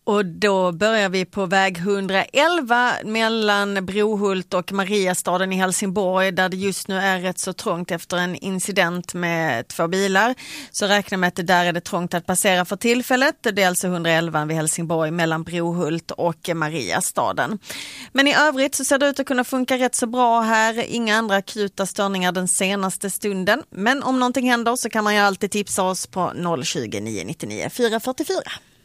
Och då börjar vi på väg 111 mellan Brohult och Mariastaden i Helsingborg, där det just nu är rätt så trångt efter en incident med 2 bilar. Så räkna med att det där är det trångt att passera för tillfället. Det är alltså 111 vid Helsingborg mellan Brohult och Mariastaden. Men i övrigt så ser det ut att kunna funka rätt så bra här. Inga andra akuta störningar den senaste stunden. Men om någonting händer så kan man ju alltid tipsa oss på 020 999 444.